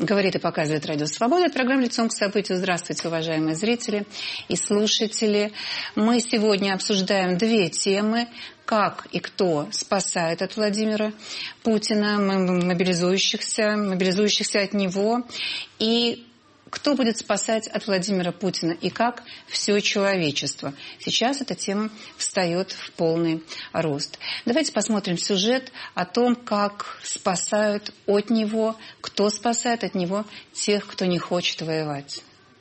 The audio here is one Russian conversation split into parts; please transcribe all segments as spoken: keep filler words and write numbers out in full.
Говорит и показывает Радио Свобода. Это программа «Лицом к событию». Здравствуйте, уважаемые зрители и слушатели. Мы сегодня обсуждаем две темы. Как и кто спасает от Владимира Путина, мобилизующихся, мобилизующихся от него. И кто будет спасать от Владимира Путина и как все человечество. Сейчас эта тема встает в полный рост. Давайте посмотрим сюжет о том, как спасают от него, кто спасает от него тех, кто не хочет воевать.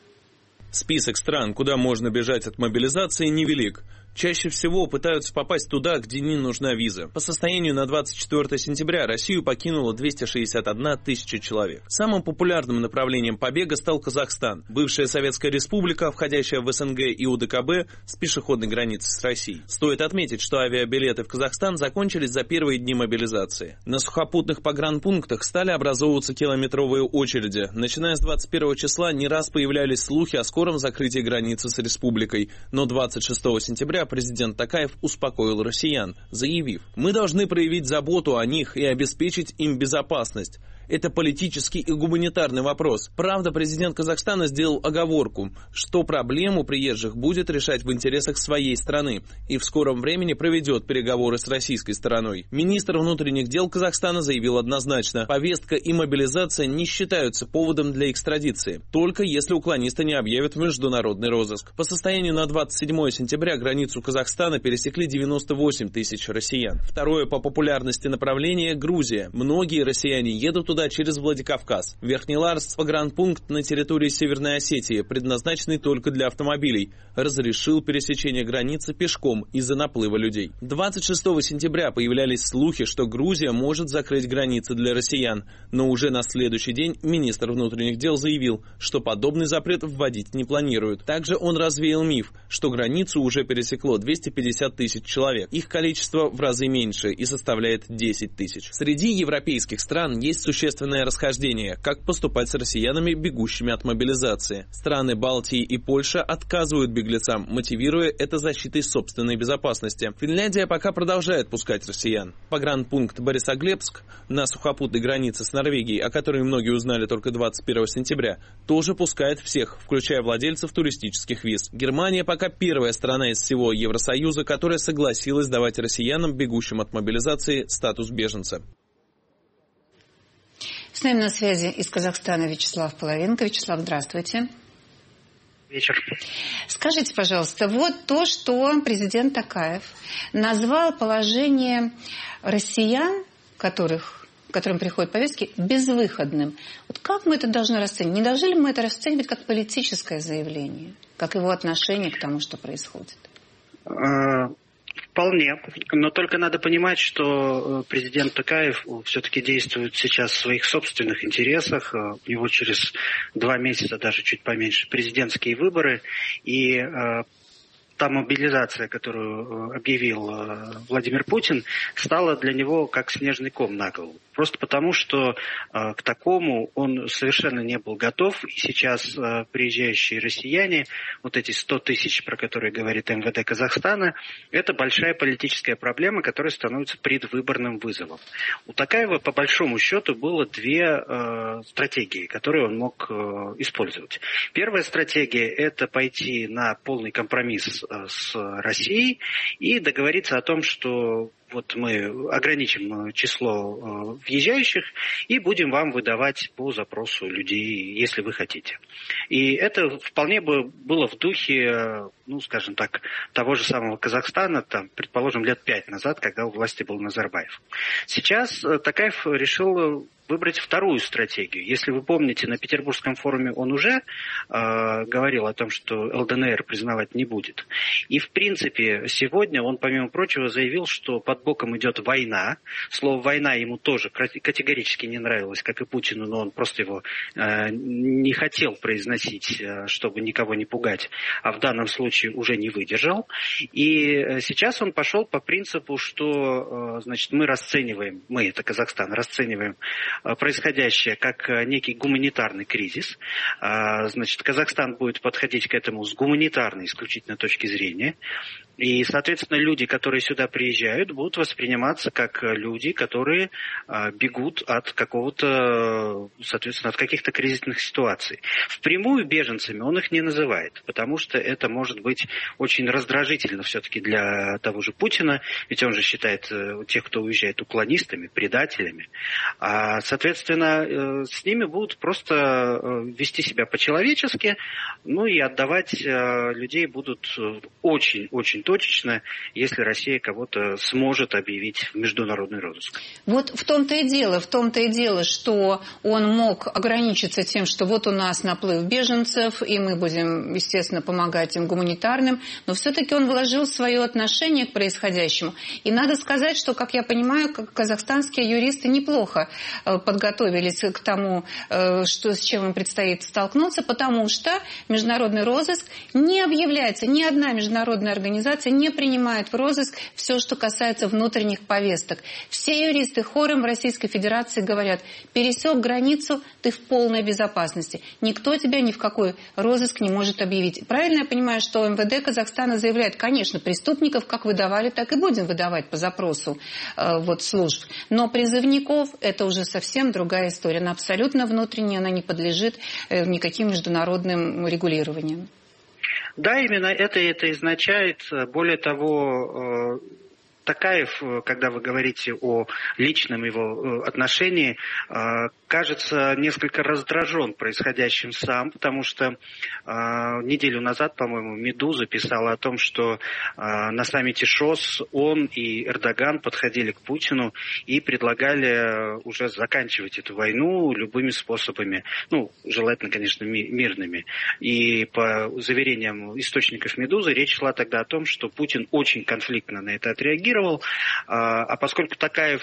Список стран, куда можно бежать от мобилизации, невелик. Чаще всего пытаются попасть туда, где не нужна виза. По состоянию на двадцать четвёртое сентября Россию покинуло двести шестьдесят одна тысяча человек. Самым популярным направлением побега стал Казахстан, бывшая Советская Республика, входящая в СНГ и УДКБ с пешеходной границей с Россией. Стоит отметить, что авиабилеты в Казахстан закончились за первые дни мобилизации. На сухопутных погранпунктах стали образовываться километровые очереди. Начиная с двадцать первого числа не раз появлялись слухи о скором закрытии границы с республикой, но двадцать шестого сентября президент Токаев успокоил россиян, заявив: «Мы должны проявить заботу о них и обеспечить им безопасность. Это политический и гуманитарный вопрос». Правда, президент Казахстана сделал оговорку, что проблему приезжих будет решать в интересах своей страны и в скором времени проведет переговоры с российской стороной. Министр внутренних дел Казахстана заявил однозначно: повестка и мобилизация не считаются поводом для экстрадиции, только если уклонисты не объявят международный розыск. По состоянию на двадцать седьмое сентября границу Казахстана пересекли девяносто восемь тысяч россиян. Второе по популярности направление – Грузия. Многие россияне едут туда через Владикавказ. Верхнеларск, погранпункт на территории Северной Осетии, предназначенный только для автомобилей, разрешил пересечение границы пешком из-за наплыва людей. двадцать шестого сентября появлялись слухи, что Грузия может закрыть границы для россиян, но уже на следующий день министр внутренних дел заявил, что подобный запрет вводить не планируют. Также он развеял миф, что границу уже пересекло двести пятьдесят тысяч человек. Их количество в разы меньше и составляет десять тысяч. Среди европейских стран есть существенные расхождение, как поступать с россиянами, бегущими от мобилизации. Страны Балтии и Польша отказывают беглецам, мотивируя это защитой собственной безопасности. Финляндия пока продолжает пускать россиян. Погранпункт Борисоглебск на сухопутной границе с Норвегией, о которой многие узнали только двадцать первого сентября, тоже пускает всех, включая владельцев туристических виз. Германия пока первая страна из всего Евросоюза, которая согласилась давать россиянам, бегущим от мобилизации, статус беженца. С нами на связи из Казахстана Вячеслав Половенко. Вячеслав, здравствуйте. Вечер. Скажите, пожалуйста, вот то, что президент Токаев назвал положение россиян, которых, которым приходят повестки, безвыходным. Вот как мы это должны расценивать? Не должны ли мы это расценивать как политическое заявление, как его отношение к тому, что происходит? Вполне. Но только надо понимать, что президент Токаев все-таки действует сейчас в своих собственных интересах. У него через два месяца, даже чуть поменьше, президентские выборы. И та мобилизация, которую объявил Владимир Путин, стала для него как снежный ком на голову. Просто потому, что э, к такому он совершенно не был готов. И сейчас э, приезжающие россияне, вот эти сто тысяч, про которые говорит эм вэ дэ Казахстана, это большая политическая проблема, которая становится предвыборным вызовом. У Токаева, по большому счету, было две э, стратегии, которые он мог э, использовать. Первая стратегия – это пойти на полный компромисс э, с Россией и договориться о том, что вот мы ограничим число въезжающих и будем вам выдавать по запросу людей, если вы хотите. И это вполне бы было в духе, ну, скажем так, того же самого Казахстана, там, предположим, лет пять назад, когда у власти был Назарбаев. Сейчас Токаев решил выбрать вторую стратегию. Если вы помните, на Петербургском форуме он уже э, говорил о том, что эл дэ эн эр признавать не будет. И, в принципе, сегодня он, помимо прочего, заявил, что под боком идет война. Слово «война» ему тоже категорически не нравилось, как и Путину, но он просто его э, не хотел произносить, э, чтобы никого не пугать, а в данном случае уже не выдержал. И э, сейчас он пошел по принципу, что э, значит, мы расцениваем, мы, это Казахстан, расцениваем происходящее как некий гуманитарный кризис. Значит, Казахстан будет подходить к этому с гуманитарной исключительно точки зрения. И, соответственно, люди, которые сюда приезжают, будут будут восприниматься как люди, которые бегут от какого-то, соответственно, от каких-то кризисных ситуаций. Впрямую беженцами он их не называет, потому что это может быть очень раздражительно все-таки для того же Путина, ведь он же считает тех, кто уезжает, уклонистами, предателями. А, соответственно, с ними будут просто вести себя по-человечески, ну и отдавать людей будут очень-очень точечно, если Россия кого-то сможет объявить в международный розыск. Вот в том-то и дело, в том-то и дело, что он мог ограничиться тем, что вот у нас наплыв беженцев, и мы будем, естественно, помогать им гуманитарным, но все-таки он вложил свое отношение к происходящему. И надо сказать, что, как я понимаю, казахстанские юристы неплохо подготовились к тому, что, с чем им предстоит столкнуться, потому что международный розыск не объявляется, ни одна международная организация не принимает в розыск все, что касается внутренних повесток. Все юристы хором в Российской Федерации говорят: пересек границу, ты в полной безопасности. Никто тебя ни в какой розыск не может объявить. Правильно я понимаю, что МВД Казахстана заявляет: конечно, преступников как выдавали, так и будем выдавать по запросу э, вот, служб. Но призывников — это уже совсем другая история. Она абсолютно внутренняя, она не подлежит э, никаким международным регулированиям. Да, именно это это означает. Более того, Токаев, когда вы говорите о личном его отношении, кажется несколько раздражен происходящим сам, потому что неделю назад, по-моему, «Медуза» писала о том, что на саммите ШОС он и Эрдоган подходили к Путину и предлагали уже заканчивать эту войну любыми способами, ну, желательно, конечно, мирными. И по заверениям источников «Медузы» речь шла тогда о том, что Путин очень конфликтно на это отреагировал. А поскольку Токаев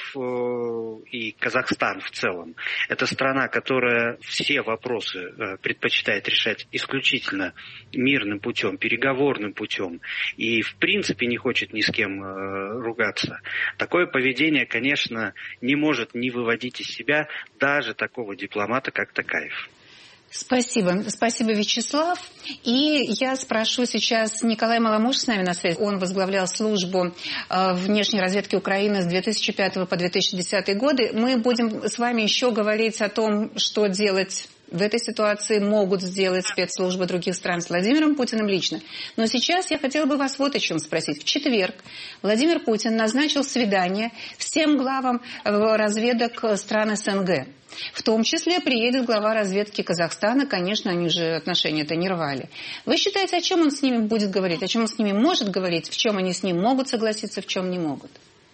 и Казахстан в целом – это страна, которая все вопросы предпочитает решать исключительно мирным путем, переговорным путем и в принципе не хочет ни с кем ругаться, такое поведение, конечно, не может не выводить из себя даже такого дипломата, как Токаев. Спасибо. Спасибо, Вячеслав. И я спрошу сейчас Николай Маламуш с нами на связи. Он возглавлял службу внешней разведки Украины с две тысячи пятого по две тысячи десятый годы. Мы будем с вами еще говорить о том, что делать в этой ситуации могут сделать спецслужбы других стран с Владимиром Путиным лично. Но сейчас я хотела бы вас вот о чем спросить. В четверг Владимир Путин назначил свидание всем главам разведок стран СНГ. В том числе приедет глава разведки Казахстана. Конечно, они же отношения-то не рвали. Вы считаете, о чем он с ними будет говорить? О чем он с ними может говорить? В чем они с ним могут согласиться, в чем не могут?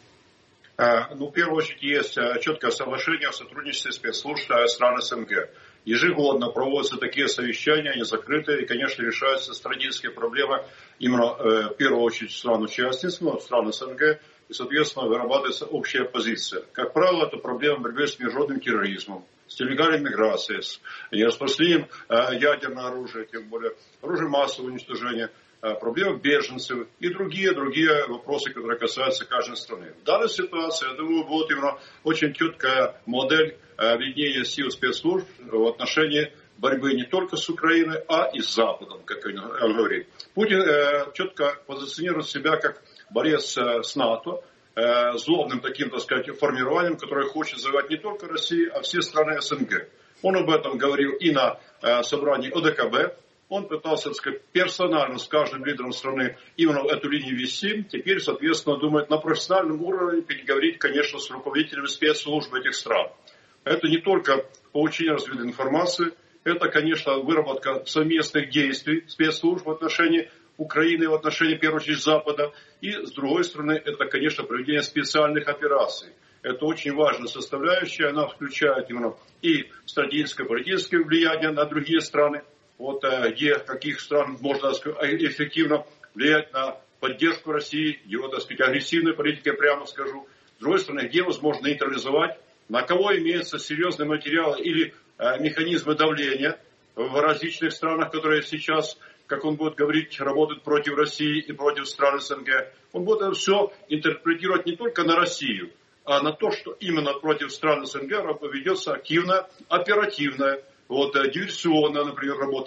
Ну, в первую очередь, есть четкое соглашение о сотрудничестве спецслужб стран СНГ. Ежегодно проводятся такие совещания, они закрыты, и, конечно, решаются стратегические проблемы именно, в первую очередь, стран-участниц, ну, стран СНГ, и, соответственно, вырабатывается общая позиция. Как правило, это проблема борьбы с международным терроризмом, с нелегальной миграцией, с нераспространением ядерного оружия, тем более оружия массового уничтожения, проблемы беженцев и другие-другие вопросы, которые касаются каждой страны. В данной ситуации, я думаю, будет именно очень четкая модель ведения сил спецслужб в отношении борьбы не только с Украиной, а и с Западом, как он говорит. Путин четко позиционирует себя как борец с НАТО, злобным таким, так сказать, формированием, которое хочет завоевать не только Россию, а все страны СНГ. Он об этом говорил и на собрании ОДКБ. Он пытался, так сказать, персонально с каждым лидером страны именно эту линию вести. Теперь, соответственно, думает на профессиональном уровне переговорить, конечно, с руководителями спецслужб этих стран. Это не только получение разведенной информации, это, конечно, выработка совместных действий спецслужб в отношении Украины, в отношении, в первую очередь, Запада. И, с другой стороны, это, конечно, проведение специальных операций. Это очень важная составляющая. Она включает именно и стратегическое, политическое влияние на другие страны. Вот где, в каких странах можно, так сказать, эффективно влиять на поддержку России, его, так сказать, агрессивной политики, прямо скажу. С другой стороны, где возможно нейтрализовать, на кого имеются серьезные материалы или э, механизмы давления в различных странах, которые сейчас, как он будет говорить, работают против России и против стран СНГ. Он будет это все интерпретировать не только на Россию, а на то, что именно против стран СНГ ведется активная, оперативная, вот, диверсионная, например, работа.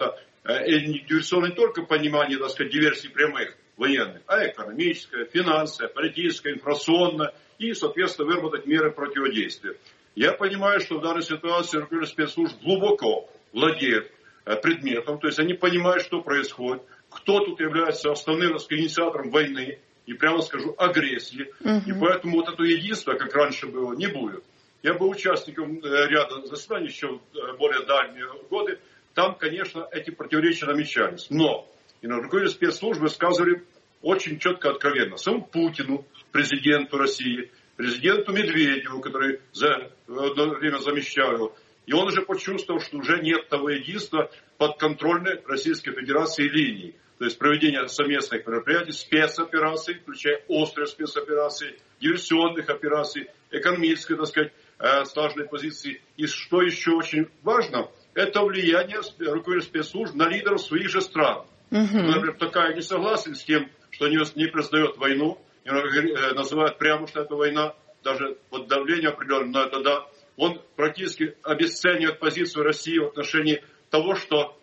диверсионное не только понимание, так сказать, диверсий прямых военных, а экономическое, финансовое, политическое, информационное и, соответственно, выработать меры противодействия. Я понимаю, что в данной ситуации руководители спецслужб глубоко владеют предметом, то есть они понимают, что происходит, кто тут является основным, так сказать, инициатором войны и, прямо скажу, агрессии. Uh-huh. И поэтому вот это единство, как раньше было, не будет. Я был участником ряда заседаний еще в более дальние годы. Там, конечно, эти противоречия намечались. Но и на руководители спецслужбы сказали очень четко, откровенно. Самому Путину, президенту России, президенту Медведеву, который за одно время замещал его. И он уже почувствовал, что уже нет того единства подконтрольной Российской Федерации линии. То есть проведение совместных мероприятий, спецопераций, включая острые спецоперации, диверсионных операций, экономической, так сказать, сложной позиции. И что еще очень важно, это влияние руководителей спецслужб на лидеров своих же стран. Угу. Например, такая не согласен с тем, что не, не признает войну, называют прямо, что это война, даже под давлением определенным, но это да. Он практически обесценивает позицию России в отношении того, что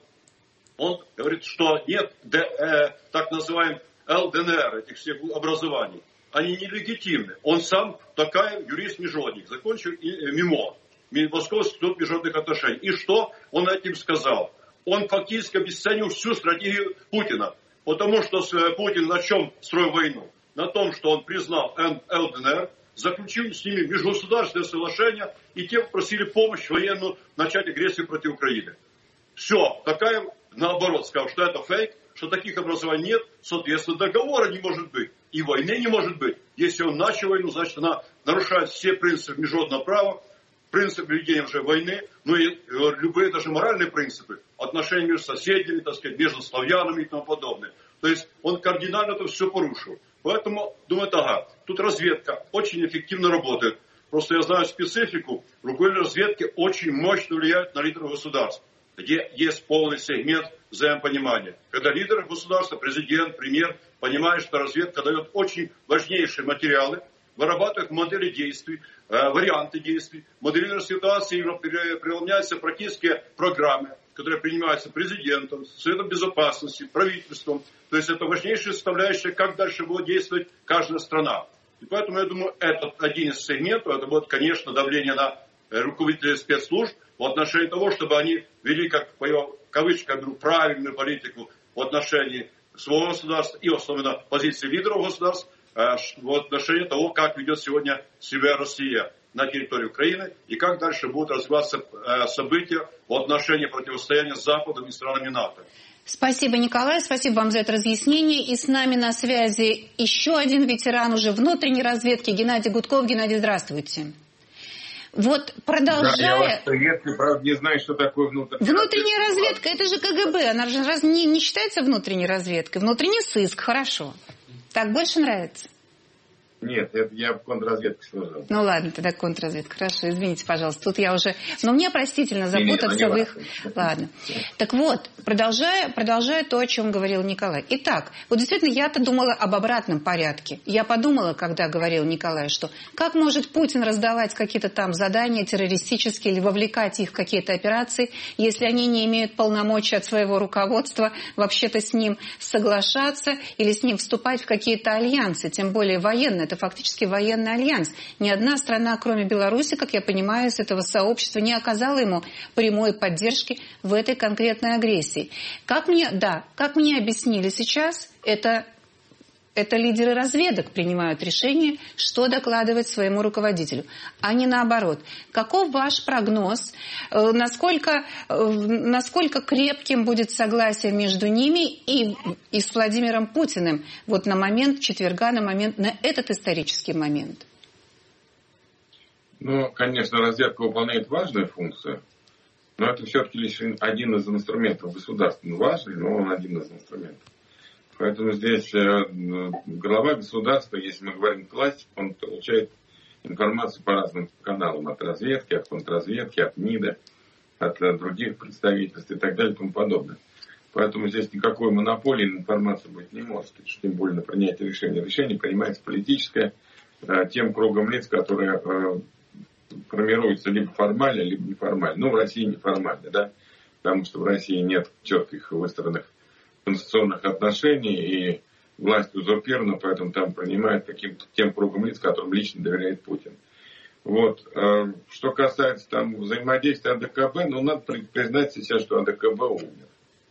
он говорит, что нет д, э, так называемых эл дэ эн эр, этих всех образований. Они нелегитимны. Он сам такая юрист-международник, закончил МИМО, Московский институт международных отношений. И что он этим сказал? Он фактически обесценил всю стратегию Путина. Потому что Путин на чем строил войну? На том, что он признал эл дэ эн эр, заключил с ними межгосударственное соглашение, и те попросили помощь военную начать агрессию против Украины. Все, такая, наоборот, сказал, что это фейк, что таких образований нет, соответственно, договора не может быть, и войны не может быть. Если он начал войну, значит, она нарушает все принципы международного права, принципы ведения уже войны, ну и любые даже моральные принципы, отношения между соседями, так сказать, между славянами и тому подобное. То есть он кардинально это все порушил. Поэтому думаю, ага, тут разведка очень эффективно работает. Просто я знаю специфику, руководители разведки очень мощно влияют на лидеров государств, где есть полный сегмент взаимопонимания. Когда лидеры государства, президент, премьер, понимают, что разведка дает очень важнейшие материалы, вырабатывают модели действий, э, варианты действий, моделируют ситуации, преломляются практические программы, которые принимаются президентом, Советом Безопасности, правительством. То есть это важнейшая составляющая, как дальше будет действовать каждая страна. И поэтому я думаю, это один из сегментов, это будет, конечно, давление на руководителей спецслужб в отношении того, чтобы они вели, как по его кавычкам, правильную политику в отношении своего государства и особенно позиции лидеров государств в отношении того, как ведет сегодня себя Россия на территории Украины и как дальше будут развиваться события в отношении противостояния с Западом и странами НАТО. Спасибо, Николай, спасибо вам за это разъяснение. И с нами на связи еще один ветеран уже внутренней разведки, Геннадий Гудков. Геннадий, здравствуйте. Вот продолжая... Да, я вас приветствую, правда, не знаю, что такое внутренняя, внутренняя разведка. разведка. Это же ка гэ бэ, она же раз не, не считается внутренней разведкой. Внутренний сыск, хорошо. Так больше нравится? Нет, это я в контрразведке служил. Ну ладно, тогда контрразведка. Хорошо, извините, пожалуйста. Тут я уже... Но мне простительно запутаться в их... Ладно. Так вот, продолжая, продолжая то, о чем говорил Николай. Итак, вот действительно, я-то думала об обратном порядке. Я подумала, когда говорил Николай, что как может Путин раздавать какие-то там задания террористические или вовлекать их в какие-то операции, если они не имеют полномочий от своего руководства вообще-то с ним соглашаться или с ним вступать в какие-то альянсы, тем более военные. Это фактически военный альянс. Ни одна страна, кроме Беларуси, как я понимаю, из этого сообщества не оказала ему прямой поддержки в этой конкретной агрессии. Как мне, да, как мне объяснили сейчас, это, это лидеры разведок принимают решение, что докладывать своему руководителю, а не наоборот. Каков ваш прогноз, насколько, насколько крепким будет согласие между ними и, и с Владимиром Путиным вот на момент четверга, на момент, на этот исторический момент? Ну, конечно, разведка выполняет важную функцию, но это все-таки лишь один из инструментов государства. Важный, но он один из инструментов. Поэтому здесь глава государства, если мы говорим классик, он получает информацию по разным каналам. От разведки, от контрразведки, от МИДа, от других представительств и так далее и тому подобное. Поэтому здесь никакой монополии на информацию быть не может. Тем более на принятие решения. Решение принимается политическое тем кругом лиц, которые формируются либо формально, либо неформально. Ну, в России неформально, да. потому что в России нет четких выстроенных конституционных отношений, и власть узурпирована, поэтому там принимают каким-то тем кругом лиц, которым лично доверяет Путин. Вот. Что касается там взаимодействия АДКБ, ну, надо признать сейчас, что АДКБ умер.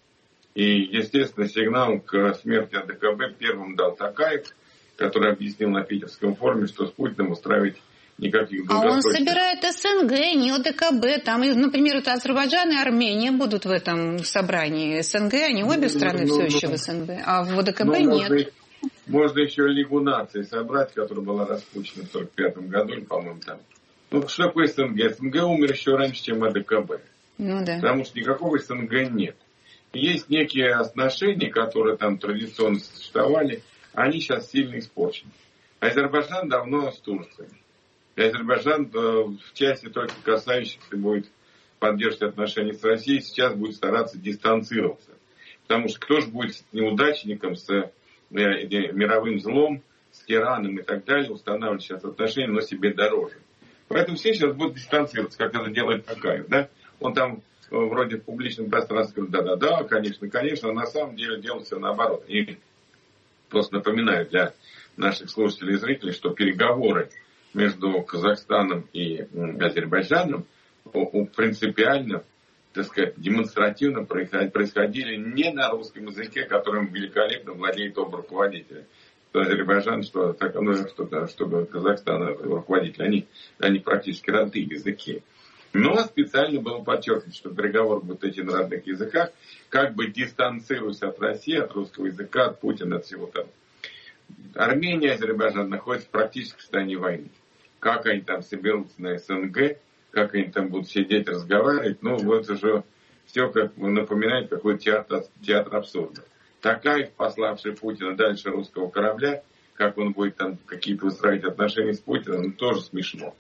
И, естественно, сигнал к смерти АДКБ первым дал Токаев, который объяснил на питерском форуме, что с Путиным устраивать никаких долгосрочных... А он собирает СНГ, не ОДКБ. Там, например, это Азербайджан и Армения будут в этом собрании. СНГ, они обе ну, страны ну, все ну, еще ну, в СНГ, а в ОДКБ ну, нет. Можно, можно еще Лигу наций собрать, которая была распущена в сорок пятом году, по-моему, там. Ну, что такое СНГ? СНГ умер еще раньше, чем АДКБ. Ну, да. Потому что никакого СНГ нет. Есть некие отношения, которые там традиционно существовали, они сейчас сильно испорчены. Азербайджан давно с Турцией. И Азербайджан в части только касающихся будет поддерживать отношения с Россией, сейчас будет стараться дистанцироваться. Потому что кто же будет с неудачником, с э, мировым злом, с тираном и так далее, устанавливать сейчас отношения, но себе дороже. Поэтому все сейчас будут дистанцироваться, как это делает Токаев. Да? Он там вроде в публичном пространстве говорит, да-да-да, конечно, конечно, а на самом деле делает все наоборот. И просто напоминаю для наших слушателей и зрителей, что переговоры между Казахстаном и Азербайджаном принципиально, так сказать, демонстративно происходили не на русском языке, которым великолепно владеет оба руководителя. Что Азербайджан, что, так, ну, что, что Казахстан руководитель, они, они практически родные языки. Но специально было подчеркнуто, что переговоры будут идти на родных языках, как бы дистанцируясь от России, от русского языка, от Путина, от всего того. Армения и Азербайджан находятся практически в состоянии войны. Как они там соберутся на СНГ, как они там будут сидеть, разговаривать, ну, вот уже все как напоминает какой-то театр, театр абсурда. Токаев, пославший Путина дальше русского корабля, как он будет там какие-то устраивать отношения с Путиным, ну, тоже смешно.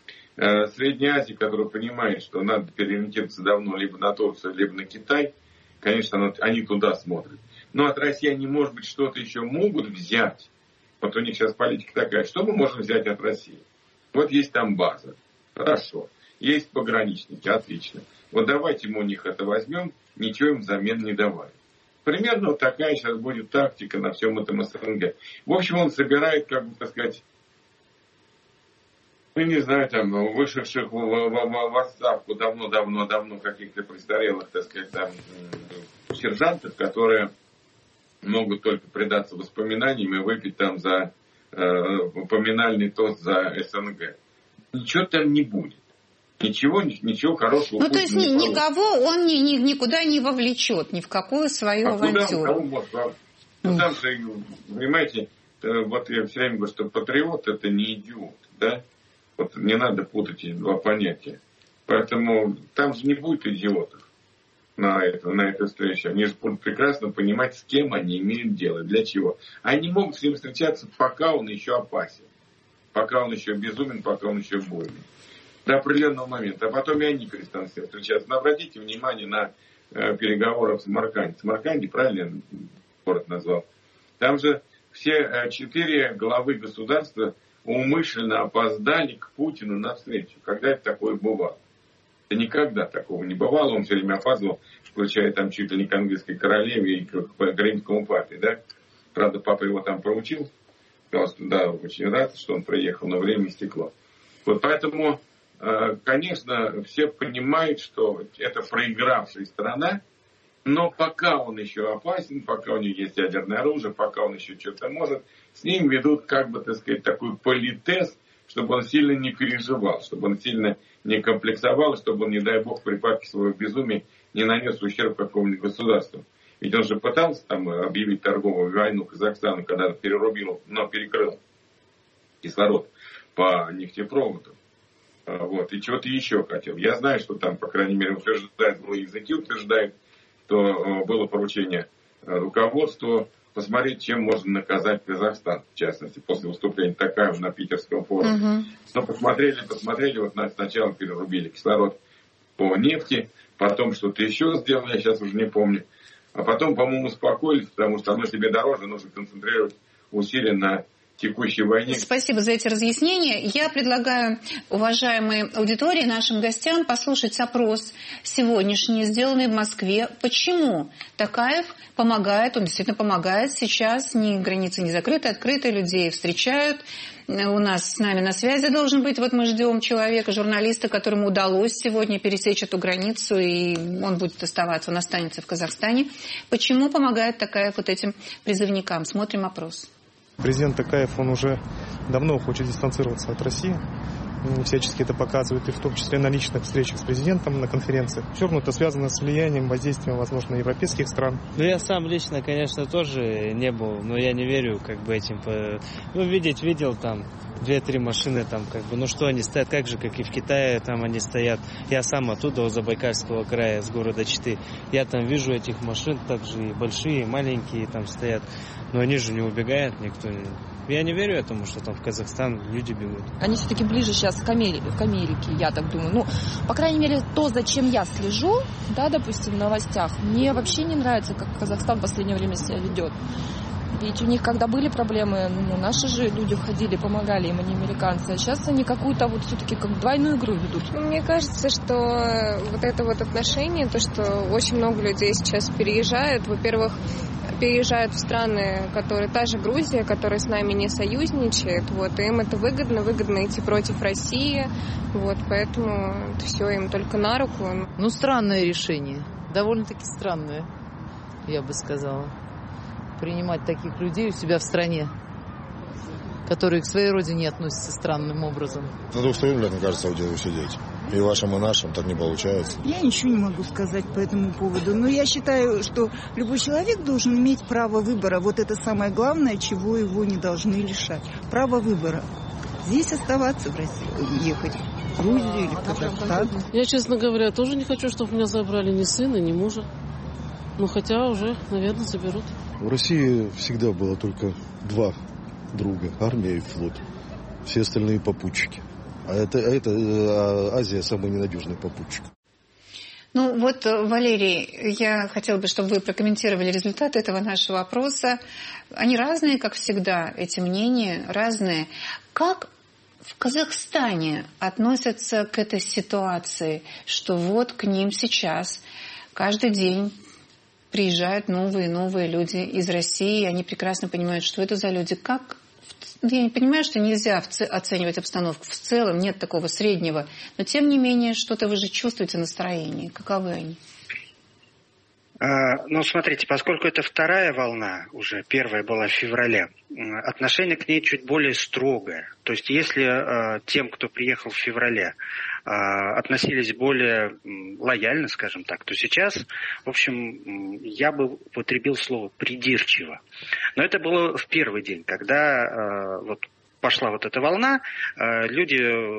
Средняя Азия, которая понимает, что надо переориентироваться давно либо на Турцию, либо на Китай, конечно, они туда смотрят. Но от России они, может быть, что-то еще могут взять. Вот у них сейчас политика такая, что мы можем взять от России? Вот есть там база. Хорошо. Есть пограничники. Отлично. Вот давайте мы у них это возьмем, ничего им взамен не давая. Примерно вот такая сейчас будет тактика на всем этом СНГ. В общем, он собирает, как бы, так сказать, ну, не знаю, там, вышедших в, в, в, в отставку давно-давно-давно каких-то престарелых, так сказать, там, сержантов, которые могут только предаться воспоминаниям и выпить там за э, поминальный тост за СНГ. Ничего там не будет. Ничего, ничего хорошего. Ну, то есть не никого он ни, ни, никуда не вовлечет, ни в какую свою а авантюру. Куда, может, а, ну, там же, понимаете, вот я все время говорю, что патриот это не идиот, да? Вот не надо путать эти два понятия. Поэтому там же не будет идиотов на, это, на этой встрече. Они же будут прекрасно понимать, с кем они имеют дело, для чего. Они могут с ним встречаться, пока он еще опасен. Пока он еще безумен, пока он еще больный. До определенного момента. А потом и они перестанут с ним встречаться. Но обратите внимание на э, переговоры в Самарканде. Самарканде, правильно город назвал. Там же все э, четыре главы государства умышленно опоздали к Путину на встречу. Когда это такое бывало? Да никогда такого не бывало. Он все время опаздывал, включая там чуть ли не к английской королеве и к римскому папе. Да? Правда, папа его там проучил. Сказал, что да, очень рад, что он приехал, но время истекло. Вот поэтому, конечно, все понимают, что это проигравшая страна, но пока он еще опасен, пока у него есть ядерное оружие, пока он еще что-то может, с ним ведут, как бы, так сказать, такой политез, чтобы он сильно не переживал, чтобы он сильно не комплексовал, чтобы он, не дай бог, при припадке своего безумия не нанес ущерб какому-нибудь государству. Ведь он же пытался там объявить торговую войну Казахстану, когда перерубил, но перекрыл кислород по нефтепроводу. Вот, и чего-то еще хотел. Я знаю, что там, по крайней мере, утверждают, злые языки утверждают, что было поручение руководству посмотреть, чем можно наказать Казахстан, в частности, после выступления Токаева на питерском форуме. Uh-huh. Но посмотрели, посмотрели, вот сначала перерубили кислород по нефти, потом что-то еще сделали, я сейчас уже не помню. А потом, по-моему, успокоились, потому что оно себе дороже, нужно концентрировать усилия на текущей войне. Спасибо за эти разъяснения. Я предлагаю, уважаемой аудитории, нашим гостям послушать опрос сегодняшний, сделанный в Москве. Почему Токаев помогает, он действительно помогает сейчас, ни границы не закрыты, открыты, людей встречают. У нас с нами на связи должен быть, вот мы ждем человека, журналиста, которому удалось сегодня пересечь эту границу, и он будет оставаться, он останется в Казахстане. Почему помогает Токаев вот этим призывникам? Смотрим опрос. Президент Токаев, он уже давно хочет дистанцироваться от России. Всячески это показывает, и в том числе на личных встречах с президентом, на конференциях. Все равно это связано с влиянием, воздействием, возможно, европейских стран. Ну, я сам лично, конечно, тоже не был, но я не верю как бы этим. Ну, видеть видел там две-три машины там как бы, ну что они стоят, как же, как и в Китае, там они стоят. Я сам оттуда, из Забайкальского края, с города Читы. Я там вижу этих машин, также и большие, и маленькие там стоят. Но они же не убегают, никто не... Я не верю этому, что там в Казахстан люди бегут. Они все-таки ближе сейчас к Америке, к Америке, я так думаю. Ну, по крайней мере, то, зачем я слежу, да, допустим, в новостях, мне вообще не нравится, как Казахстан в последнее время себя ведет. Ведь у них, когда были проблемы, ну, наши же люди ходили, помогали им, а не американцы. А сейчас они какую-то вот все-таки как двойную игру ведут. Ну, мне кажется, что вот это вот отношение, то, что очень много людей сейчас переезжают, во-первых, переезжают в страны, которые, та же Грузия, которая с нами не союзничает, вот, и им это выгодно, выгодно идти против России, вот, поэтому это все им только на руку. Ну, странное решение, довольно-таки странное, я бы сказала, принимать таких людей у себя в стране, которые к своей родине относятся странным образом. На двух сторон, мне кажется, делу сидеть. И вашим, и нашим так не получается. Я ничего не могу сказать по этому поводу, но я считаю, что любой человек должен иметь право выбора. Вот это самое главное, чего его не должны лишать. Право выбора. Здесь оставаться в России, ехать в Грузию или в Казахстан. Я, честно говоря, тоже не хочу, чтобы меня забрали ни сына, ни мужа. Ну, хотя уже, наверное, заберут. В России всегда было только два друга, армия и флот. Все остальные попутчики. А это, а это а Азия самый ненадежный попутчик. Ну вот, Валерий, я хотела бы, чтобы вы прокомментировали результаты этого нашего опроса. Они разные, как всегда, эти мнения разные. Как в Казахстане относятся к этой ситуации, что вот к ним сейчас каждый день приезжают новые и новые люди из России, они прекрасно понимают, что это за люди, как... Я не понимаю, что нельзя оценивать обстановку. В целом нет такого среднего. Но, тем не менее, что-то вы же чувствуете настроение. Каковы они? А, ну, смотрите, поскольку это вторая волна, уже первая была в феврале, отношение к ней чуть более строгое. То есть, если а, тем, кто приехал в феврале, а, относились более м, лояльно, скажем так, то сейчас, в общем, я бы употребил слово «придирчиво». Но это было в первый день, когда а, вот пошла вот эта волна, а, люди...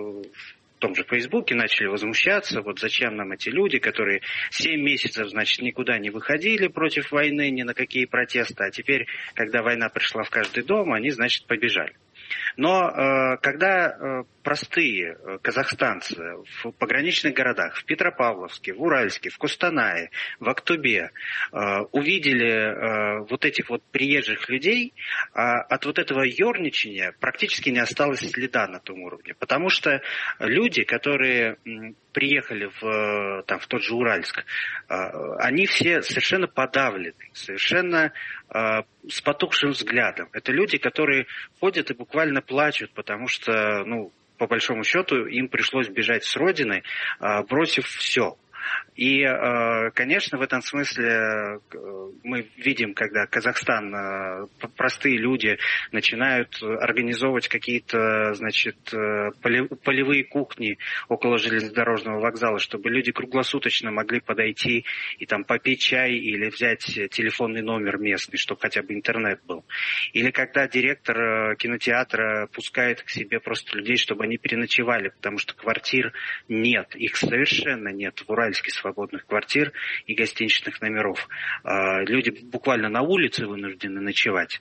в том же Фейсбуке начали возмущаться, вот зачем нам эти люди, которые семь месяцев, значит, никуда не выходили против войны, ни на какие протесты, а теперь, когда война пришла в каждый дом, они, значит, побежали. Но э, когда э, простые э, казахстанцы в пограничных городах, в Петропавловске, в Уральске, в Кустанае, в Актубе э, увидели э, вот этих вот приезжих людей, э, от вот этого ерничания практически не осталось следа на том уровне. Потому что люди, которые м, приехали в, там, в тот же Уральск, э, они все совершенно подавлены, совершенно э, с потухшим взглядом. Это люди, которые ходят и буквально плачут, потому что, ну, по большому счету, им пришлось бежать с родины, э, бросив все. И, конечно, в этом смысле мы видим, когда Казахстан, простые люди начинают организовывать какие-то, значит, полевые кухни около железнодорожного вокзала, чтобы люди круглосуточно могли подойти и там попить чай или взять телефонный номер местный, чтобы хотя бы интернет был. Или когда директор кинотеатра пускает к себе просто людей, чтобы они переночевали, потому что квартир нет, их совершенно нет в Уральске свободных квартир и гостиничных номеров. Люди буквально на улице вынуждены ночевать.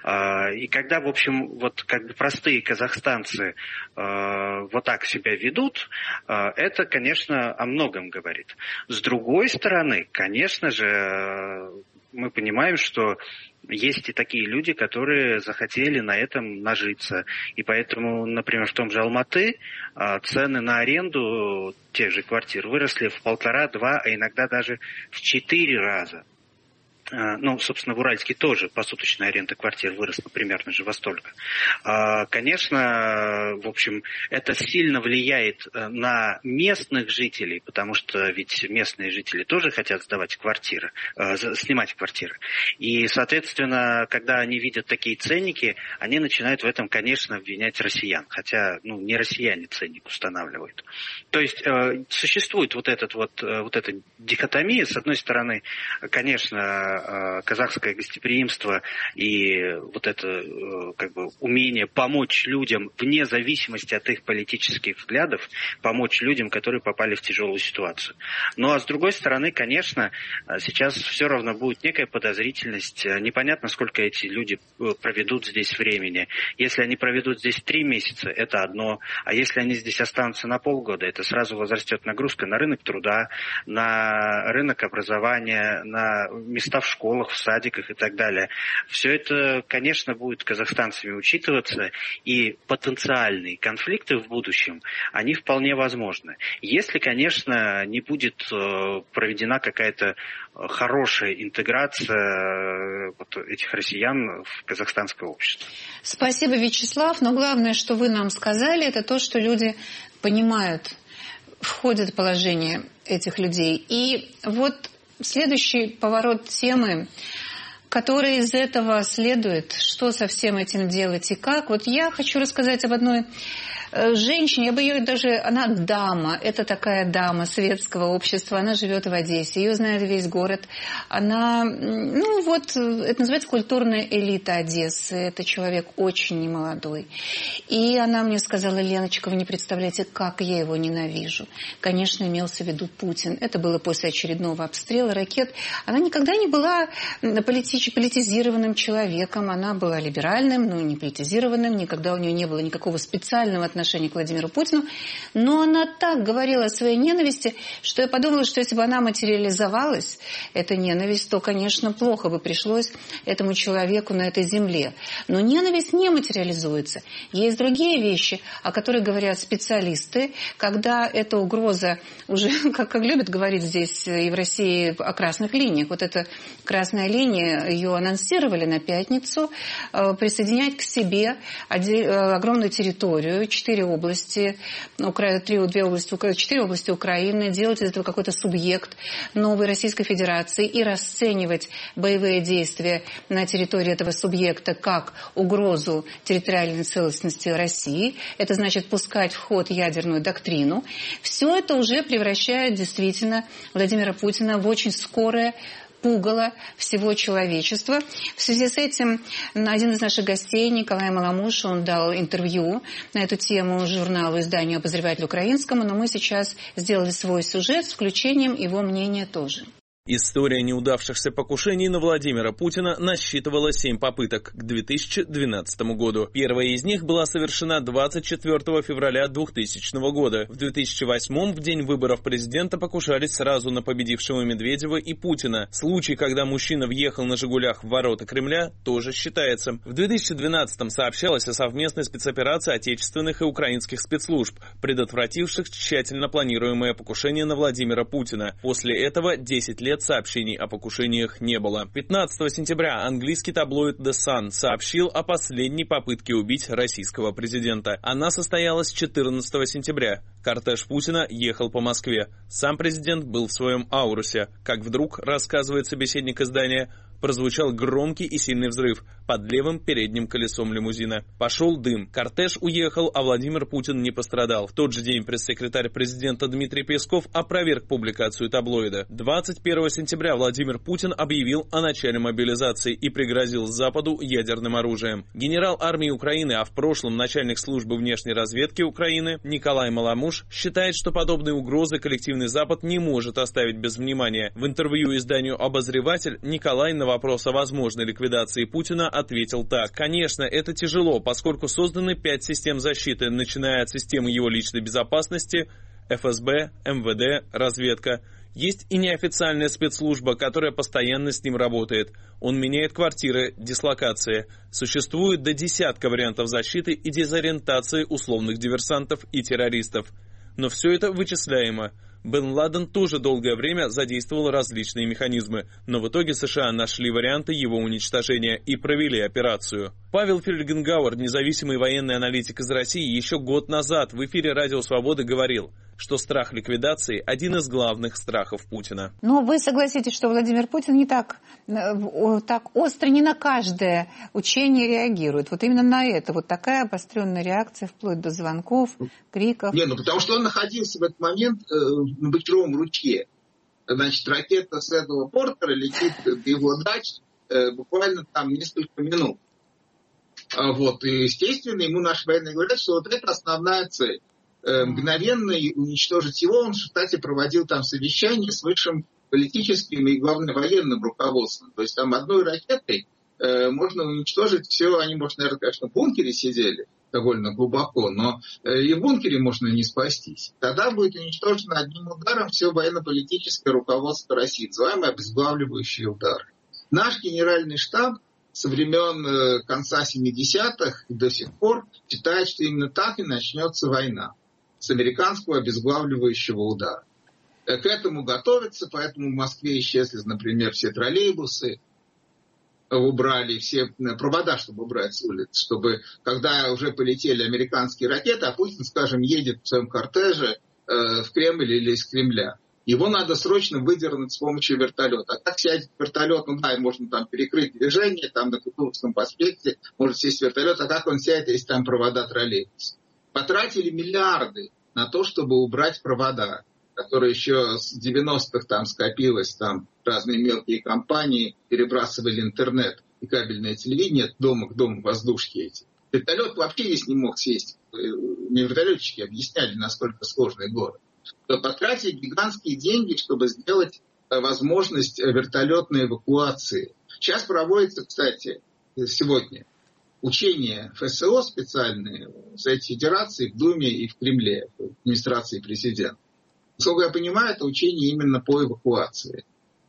И когда, в общем, вот как бы простые казахстанцы вот так себя ведут, это, конечно, о многом говорит. С другой стороны, конечно же, мы понимаем, что есть и такие люди, которые захотели на этом нажиться. И поэтому, например, в том же Алматы цены на аренду тех же квартир выросли в полтора-два, а иногда даже в четыре раза. Ну, собственно, в Уральске тоже посуточная аренда квартир выросла примерно же во столько. Конечно, в общем, это сильно влияет на местных жителей, потому что ведь местные жители тоже хотят сдавать квартиры, снимать квартиры. И, соответственно, когда они видят такие ценники, они начинают в этом, конечно, обвинять россиян. Хотя, ну, не россияне ценник устанавливают. То есть существует вот, этот вот, вот эта дихотомия. С одной стороны, конечно, казахское гостеприимство и вот это как бы умение помочь людям вне зависимости от их политических взглядов, помочь людям, которые попали в тяжелую ситуацию. Ну а с другой стороны, конечно, сейчас все равно будет некая подозрительность. Непонятно, сколько эти люди проведут здесь времени. Если они проведут здесь три месяца, это одно. А если они здесь останутся на полгода, это сразу возрастет нагрузка на рынок труда, на рынок образования, на места в школах, в садиках и так далее. Все это, конечно, будет казахстанцами учитываться, и потенциальные конфликты в будущем, они вполне возможны. Если, конечно, не будет проведена какая-то хорошая интеграция вот этих россиян в казахстанское общество. Спасибо, Вячеслав. Но главное, что вы нам сказали, это то, что люди понимают, входит в положение этих людей. И вот следующий поворот темы, который из этого следует, что со всем этим делать и как. Вот я хочу рассказать об одной женщине, я бы ее даже, она дама, это такая дама светского общества, она живет в Одессе, ее знает весь город. Она, ну вот, это называется культурная элита Одессы, это человек очень немолодой. И она мне сказала: Леночка, вы не представляете, как я его ненавижу. Конечно, имелся в виду Путин. Это было после очередного обстрела ракет. Она никогда не была политич, политизированным человеком, она была либеральным, но не политизированным, никогда у нее не было никакого специального отношения к Владимиру Путину, но она так говорила о своей ненависти, что я подумала, что если бы она материализовалась, эта ненависть, то, конечно, плохо бы пришлось этому человеку на этой земле. Но ненависть не материализуется. Есть другие вещи, о которых говорят специалисты, когда эта угроза уже, как, как любят говорить здесь и в России, о красных линиях. Вот эта красная линия, ее анонсировали на пятницу, присоединять к себе огромную территорию, четыре области, три, две области, четыре области Украины, делать из этого какой-то субъект новой Российской Федерации и расценивать боевые действия на территории этого субъекта как угрозу территориальной целостности России. Это значит пускать в ход ядерную доктрину. Все это уже превращает действительно Владимира Путина в очень скорое пугало всего человечества. В связи с этим один из наших гостей, Николай Маламуш, он дал интервью на эту тему журналу, изданию «Обозреватель Украинскому», но мы сейчас сделали свой сюжет с включением его мнения тоже. История неудавшихся покушений на Владимира Путина насчитывала семь попыток к две тысячи двенадцатому году. Первая из них была совершена двадцать четвёртого февраля двухтысячного года. В две тысячи восьмом, в день выборов президента, покушались сразу на победившего Медведева и Путина. Случай, когда мужчина въехал на «Жигулях» в ворота Кремля, тоже считается. В две тысячи двенадцатом сообщалось о совместной спецоперации отечественных и украинских спецслужб, предотвративших тщательно планируемое покушение на Владимира Путина. После этого десять лет сообщений о покушениях не было. пятнадцатого сентября английский таблоид The Sun сообщил о последней попытке убить российского президента. Она состоялась четырнадцатого сентября. Кортеж Путина ехал по Москве. Сам президент был в своем аурусе. Как вдруг, рассказывает собеседник издания, прозвучал громкий и сильный взрыв под левым передним колесом лимузина. Пошел дым. Кортеж уехал, а Владимир Путин не пострадал. В тот же день пресс-секретарь президента Дмитрий Песков опроверг публикацию таблоида. двадцать первого сентября Владимир Путин объявил о начале мобилизации и пригрозил Западу ядерным оружием. Генерал армии Украины, а в прошлом начальник службы внешней разведки Украины Николай Маламуш считает, что подобные угрозы коллективный Запад не может оставить без внимания. В интервью изданию «Обозреватель» Николай на вопрос о возможной ликвидации Путина ответил так: «Конечно, это тяжело, поскольку созданы пять систем защиты, начиная от системы его личной безопасности, эф эс бэ, эм вэ дэ, разведка. Есть и неофициальная спецслужба, которая постоянно с ним работает. Он меняет квартиры, дислокации. Существует до десятка вариантов защиты и дезориентации условных диверсантов и террористов. Но все это вычисляемо. Бен Ладен тоже долгое время задействовал различные механизмы, но в итоге США нашли варианты его уничтожения и провели операцию. Павел Фельгенгауэр, независимый военный аналитик из России, еще год назад в эфире «Радио Свободы» говорил, что страх ликвидации – один из главных страхов Путина. Но вы согласитесь, что Владимир Путин не так, так остро не на каждое учение реагирует. Вот именно на это. Вот такая обостренная реакция, вплоть до звонков, криков. Не, ну потому что он находился в этот момент э, на Бочаровом ручье. Значит, ракета с этого Портера летит до его дач э, буквально там несколько минут. А вот, и, естественно, ему наши военные говорят, что вот это основная цель. Мгновенно уничтожить его. Он, кстати, проводил там совещание с высшим политическим и, главное, военным руководством. То есть там одной ракетой э, можно уничтожить все. Они, может, наверное, конечно, в бункере сидели довольно глубоко, но э, и в бункере можно не спастись. Тогда будет уничтожено одним ударом все военно-политическое руководство России, называемый обезглавливающий удар. Наш генеральный штаб со времен э, конца семидесятых до сих пор считает, что именно так и начнется война. С американского обезглавливающего удара. К этому готовятся, поэтому в Москве исчезли, например, все троллейбусы, убрали все провода, чтобы убрать с улиц, чтобы, когда уже полетели американские ракеты, а Путин, скажем, едет в своем кортеже э, в Кремль или из Кремля, его надо срочно выдернуть с помощью вертолета. А как сядет вертолет, ну да, можно там перекрыть движение, там на Кутузовском проспекте может сесть вертолет, а как он сядет, если там провода троллейбуса? Потратили миллиарды на то, чтобы убрать провода, которые еще с девяностых там скопилось, там разные мелкие компании перебрасывали интернет и кабельное телевидение от дома к дому, воздушки эти. Вертолет вообще здесь не мог сесть. Мне вертолетчики объясняли, насколько сложный город. То потратили гигантские деньги, чтобы сделать возможность вертолетной эвакуации. Сейчас проводится, кстати, сегодня учения ФСО специальные в Совете Федерации, в Думе и в Кремле, в администрации президента. Насколько я понимаю, это учение именно по эвакуации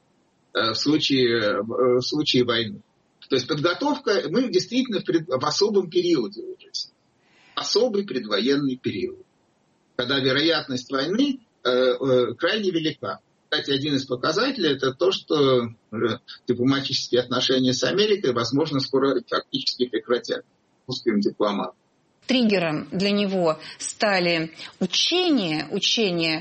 в случае, в случае войны. То есть подготовка, мы действительно в, пред, в особом периоде уже. Особый предвоенный период, когда вероятность войны э, э, крайне велика. Кстати, один из показателей – это то, что дипломатические отношения с Америкой, возможно, скоро фактически прекратят русским дипломатам. Триггером для него стали учения, учения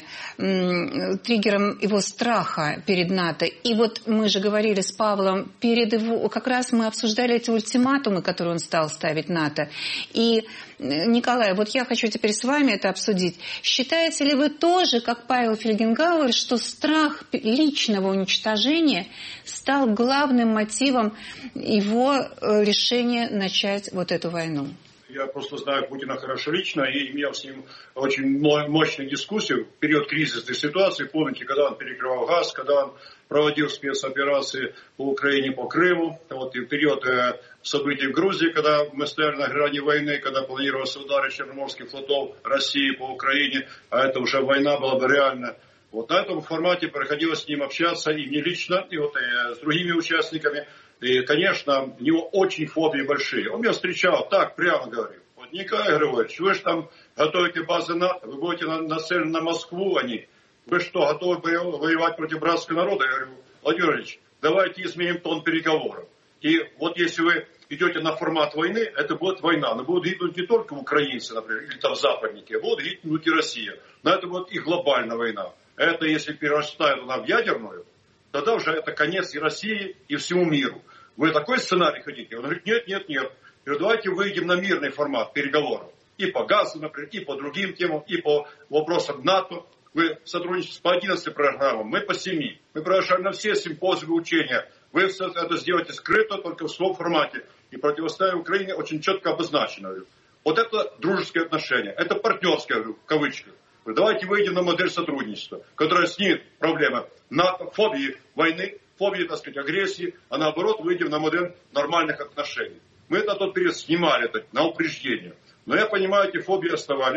м, триггером его страха перед НАТО. И вот мы же говорили с Павлом, перед его, как раз мы обсуждали эти ультиматумы, которые он стал ставить НАТО. И, Николай, вот я хочу теперь с вами это обсудить. Считаете ли вы тоже, как Павел Фельгенгауэр, что страх личного уничтожения стал главным мотивом его решения начать вот эту войну? Я просто знаю Путина хорошо лично и имел с ним очень мощную дискуссию в период кризисной ситуации. Помните, когда он перекрывал газ, когда он проводил спецоперации по Украине, по Крыму. Вот и в период э, событий в Грузии, когда мы стояли на грани войны, когда планировался удар Черноморских флотов России по Украине, а это уже война была бы реальна. Вот на этом формате приходилось с ним общаться и мне лично, и вот и с другими участниками. И, конечно, у него очень фобии большие. Он меня встречал, так прямо говорил. Вот, Николай Григорьевич, вы же там готовите базы НАТО, вы будете нацелены на Москву, они. Вы что, готовы воевать против братского народа? Я говорю, Владимир Ильич, давайте изменим тон переговоров. И вот если вы идете на формат войны, это будет война. Но будут гибнуть не только украинцы, например, или там западники, а будут гибнуть и Россия. Но это будет и глобальная война. Это если перерастает она в ядерную, тогда уже это конец и России, и всему миру. Вы такой сценарий хотите? Он говорит, нет, нет, нет. Я говорю, давайте выйдем на мирный формат переговоров. И по газу, например, и по другим темам, и по вопросам НАТО. Вы сотрудничаете по одиннадцати программам, мы по семи. Мы приглашаем на все симпозиумы учения. Вы это сделаете скрыто, только в своем формате. И противостояние Украине очень четко обозначено. Говорю. Вот это дружеские отношения. Это партнерские, говорю, в кавычках. Говорю, давайте выйдем на модель сотрудничества, которая снимет проблемы НАТО, фобии войны, фобии, так сказать, агрессии, а наоборот выйдем на модель нормальных отношений. Мы это тот период снимали так, на упреждение. Но я понимаю, эти фобии оставались.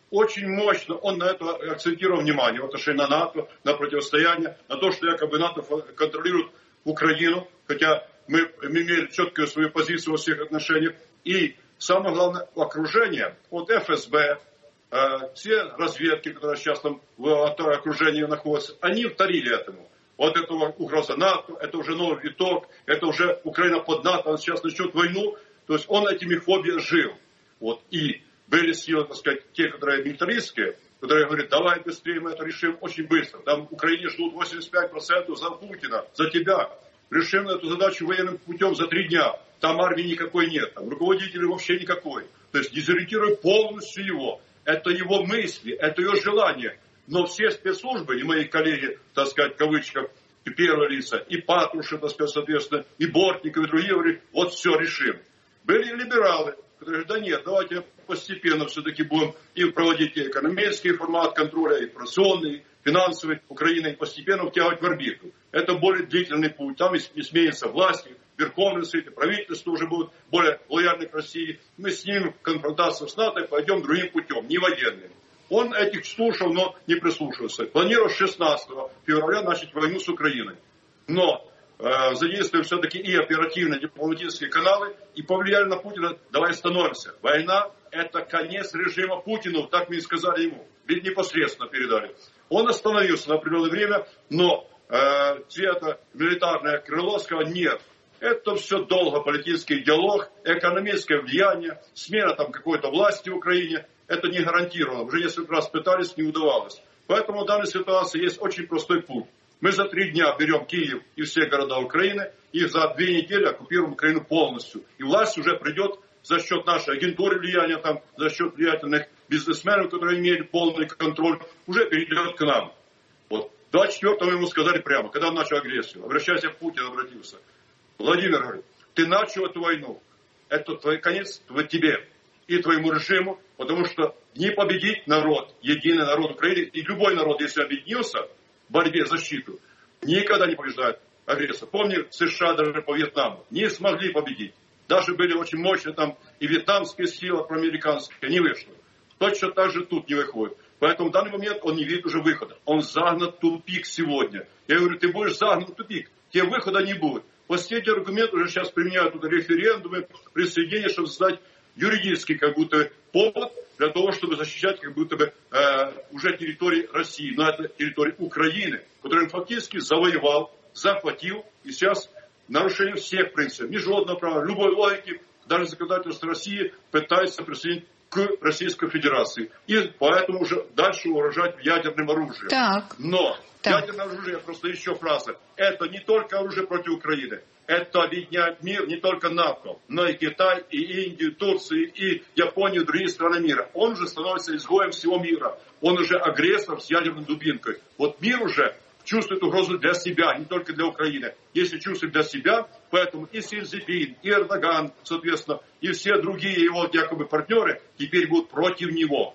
очень мощно он на это акцентировал внимание в отношении на НАТО, на противостояние, на то, что якобы НАТО контролирует Украину, хотя мы имели четкую свою позицию во всех отношениях. И самое главное, окружение от эф эс бэ, э, все разведки, которые сейчас там в окружении находятся, они вторили этому. Вот это угроза НАТО, это уже новый виток, это уже Украина под НАТО, он сейчас начнет войну. То есть он этими фобиями жил. Вот. И были силы, так сказать, те, которые милитаристские, которые говорят, давай быстрее мы это решим очень быстро. Там в Украине ждут восемьдесят пять процентов за Путина, за тебя. Решим эту задачу военным путем за три дня. Там армии никакой нет, там руководителей вообще никакой. То есть дезориентируй полностью его. Это его мысли, это его желание. Но все спецслужбы, и мои коллеги, так сказать, в кавычках, и первые лица, и Патрушев, так сказать, соответственно, и Бортников, и другие говорили, вот все решим. Были либералы, которые говорят, да нет, давайте постепенно все-таки будем и проводить и экономический формат контроля, и операционный, финансовый Украины, и постепенно втягивать в орбиту. Это более длительный путь. Там и сменится власти, Верховный Совет, и правительство уже будут более лояльны к России. Мы снимем конфронтацию с НАТО и пойдем другим путем, не военным. Он этих слушал, но не прислушивался. Планировал шестнадцатого февраля начать войну с Украиной. Но э, задействуем все-таки и оперативные дипломатические каналы, и повлияли на Путина, давай остановимся. Война – это конец режима Путина, так мне и сказали ему. Ведь непосредственно передали. Он остановился на определенное время, но э, цвета милитарное крыло сказал нет. Это все долго политический диалог, экономическое влияние, смена там какой-то власти в Украине. Это не гарантировано. Уже несколько раз пытались, не удавалось. Поэтому в данной ситуации есть очень простой путь. Мы за три дня берем Киев и все города Украины, и за две недели оккупируем Украину полностью. И власть уже придет за счет нашей агентуры влияния, там, за счет влиятельных бизнесменов, которые имели полный контроль, уже перейдет к нам. Вот. двадцать четвёртого ему сказали прямо, когда он начал агрессию. Обращаясь к Путину, обратился. Владимир говорит, ты начал эту войну. Это твой конец тебе и твоему режиму, потому что не победить народ, единый народ Украины, и любой народ, если объединился в борьбе за защиту, никогда не побеждает агрессор. Помни, США даже по Вьетнаму не смогли победить. Даже были очень мощные там и вьетнамские силы, проамериканские, не вышло. Точно так же тут не выходит. Поэтому в данный момент он не видит уже выхода. Он загнан в тупик сегодня. Я говорю, ты будешь загнан в тупик, тебе выхода не будет. Последний аргумент уже сейчас применяют тут референдумы, присоединение, чтобы создать юридический как будто повод для того, чтобы защищать как будто бы э, уже территории России. Но это территория Украины, которую он фактически завоевал, захватил. И сейчас нарушение всех принципов, международного права, любой логики, даже законодательство России пытается присоединить к Российской Федерации. И поэтому уже дальше угрожать ядерным оружием. Так. Но так. Ядерное оружие, просто еще фраза, это не только оружие против Украины. Это объединяет мир не только НАТО, но и Китай, и Индию, и Турцию, и Японию, и другие страны мира. Он уже становится изгоем всего мира. Он уже агрессор с ядерной дубинкой. Вот мир уже чувствует угрозу для себя, не только для Украины. Если чувствует для себя, поэтому и Си Цзиньпин, и Эрдоган, соответственно, и все другие его якобы партнеры теперь будут против него.